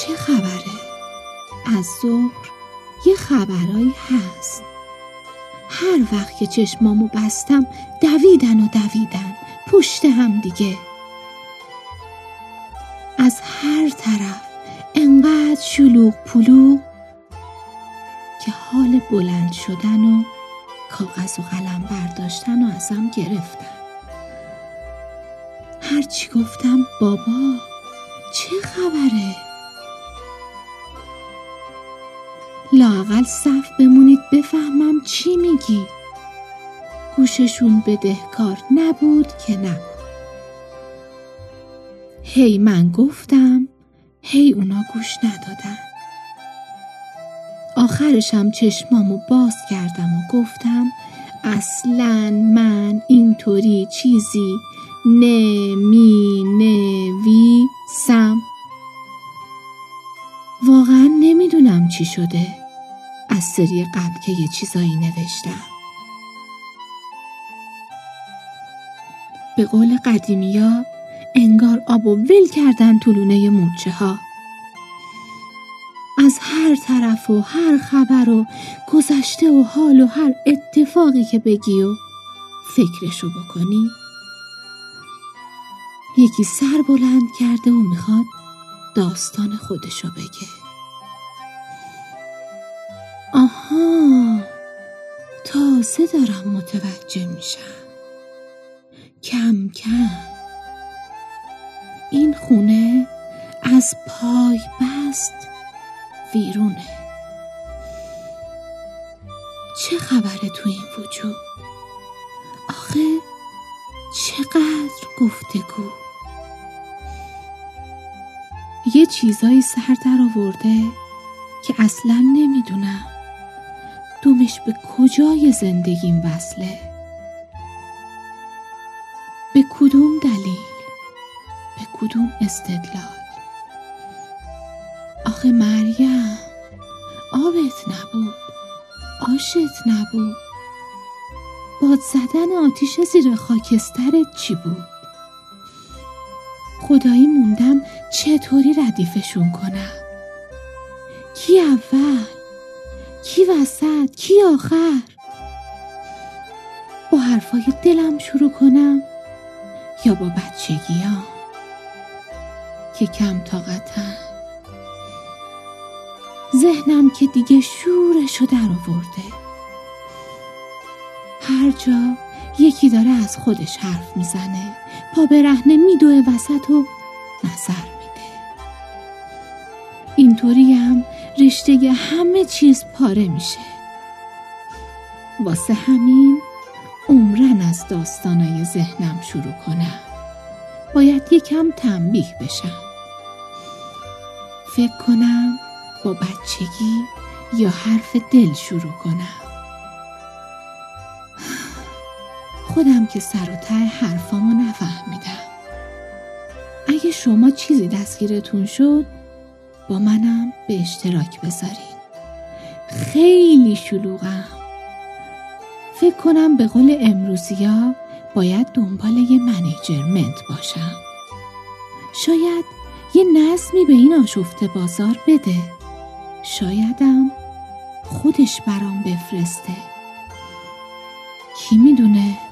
چه خبره؟ از ظهر یه خبرایی هست. هر وقت که چشمامو بستم دویدن پشت هم دیگه. از هر طرف انقدر شلوغ پلوغ که حال بلند شدن و کاغذ و قلم برداشتن و ازم گرفتن. هرچی گفتم بابا چه خبره؟ لااقل صف بمونید بفهمم چی میگی. گوششون بدهکار نبود که نبود. هی من گفتم، هی اونا گوش ندادن. آخرشم چشمامو باز کردم و گفتم اصلاً من اینطوری چیزی نمی‌نویسم. واقعاً نمیدونم چی شده. از سری قبل که یه چیزایی نوشتم. به قول قدیمیا انگار آبو ول کردن تو لونه مورچه ها. از هر طرف و هر خبر و گذشته و حال و هر اتفاقی که بگی و فکرشو بکنی یکی سر بلند کرده و میخواد داستان خودشو بگه. آها، تازه دارم متوجه میشم. کم کم این خونه از پای بست ویرونه. چه خبره تو این وجود؟ آخه چقدر گفتگو. یه چیزایی سر در آورده که اصلاً نمیدونم دومش به کجای زندگیم وصله. به کدوم دلیل؟ به کدوم استدلال؟ آخه مریم، آبت نبود، آشت نبود، باد زدن آتیش زیر خاکسترت چی بود؟ خدایی موندم چطوری ردیفشون کنم. کی اول؟ کی وسط؟ کی آخر؟ با حرفای دلم شروع کنم یا با بچگیام که کم طاقتم؟ ذهنم که دیگه شورشو در آورده. هر جا یکی داره از خودش حرف میزنه، پا برهنه میدوه وسط و نظر میده. اینطوری هم رشته همه چیز پاره میشه. واسه همین عمرن از داستانای ذهنم شروع کنم. باید یکم تنبیه بشم. فکر کنم با بچگی یا حرف دل شروع کنم. خودم که سر و ته حرفامو نفهمیدم. اگه شما چیزی دستگیرتون شد با منم به اشتراک بذارین. خیلی شلوغم. فکر کنم به قول امروزیا باید دنبال یه منیجرمنت باشم. شاید یه نظمی به این آشفته بازار بده. شایدم خودش برام بفرسته. کی میدونه؟